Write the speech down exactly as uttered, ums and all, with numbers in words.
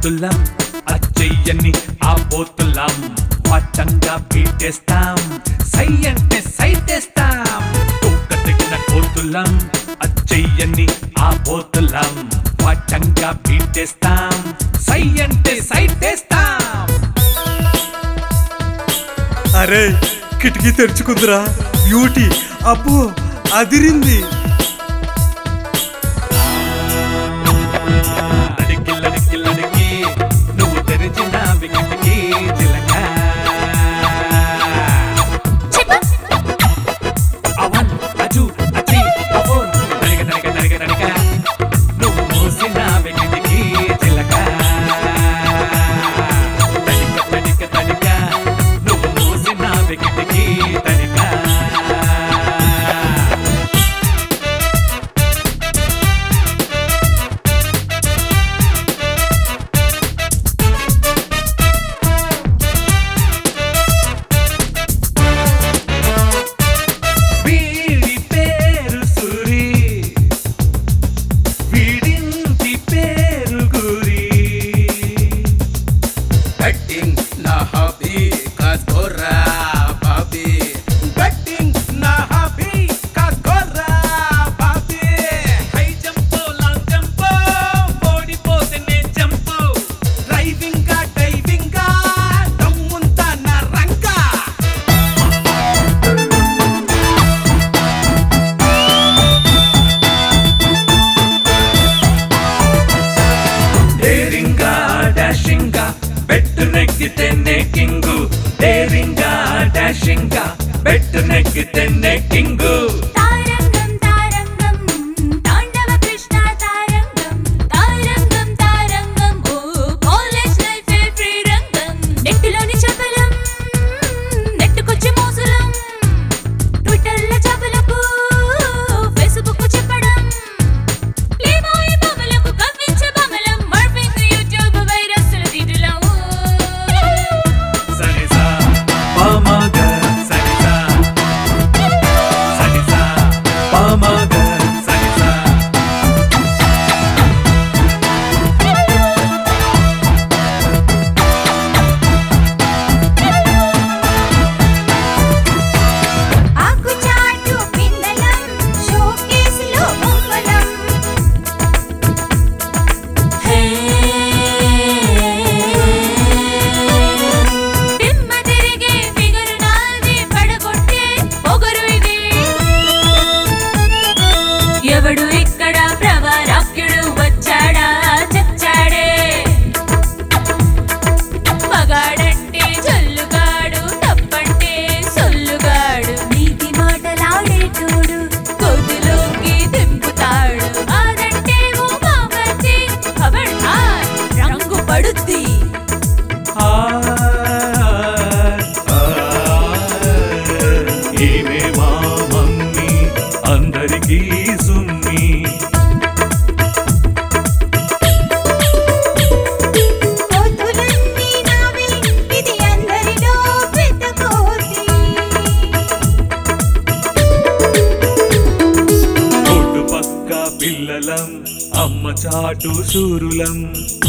కోతులం అచ్చయ్యని ఆ పోతులం పట్టంగా పీటేస్తాం సై అంటే సైటేస్తాం తోక తెగిన కోతులం అచ్చయ్యని ఆ పోతులం పట్టంగా పీటేస్తాం సై అంటే సైటేస్తాం. అరే కిటికీ తెరుచుకుందిరా బ్యూటీ అబ్బో అదిరింది. నువ్వు తెరిచిన వికెట్కి చిలక అవన్ అజు అచి అవోన్ నడిగ నడిగ నడిగ నడిగ నువ్వు మూసిన వికెట్కి చిలక తడిక తడిక తడిక నువ్వు మూసిన వికెట్కి తడిక. బెట్టు నెక్కితేనే కింగు డేరింగా డాషింగా బెట్టు నెక్కితేనే కింగు. తారంగం తారంగం తాండవ కృష్ణ తారంగం తారంగం తారంగం ఓ కాలేజ్ లైఫ్ ఏ ఫ్రీ రంగం నెట్టులోని చపలం నెట్టుకొచ్చి మోసలం ట్విట్టర్ల చపలకు ఫేస్బుక్ చెప్పడం ప్లేబాయ్ బొమ్మలకు కవ్వించే బొమ్మలం మర్ఫింగ్ యూట్యూబ్ వైరస్ల దీటులం. పమగ సరిసా సరిసా పమగ సరిసా ఆకు చాటు పిందలం షోకేస్లో బొమ్మలం హే తిమ్మ తిరిగే ఫిగర్ నాది పడగొట్టే పొగరు ఇది ఎవడు ఇక్కడ ప్రవరాక్యుడు వచ్చాడా చచ్చాడే మగాడంటే జల్లుగాడు తప్పంటే సొల్లుగాడు నీతి మాటలాడేటోడు కోతిలోకి దింపుతాడు అదంటే ఓ బాబర్చి ఖబర్దార్ రంగు పడుద్ది. ఆ ఈమె మా మమ్మీ అందరికీ సుమ్మి కోతులన్నీ నావి ఇది అందరిలో పెద్ద కోతి. రోడ్డు పక్క పిల్లలం అమ్మ చాటు సూరులం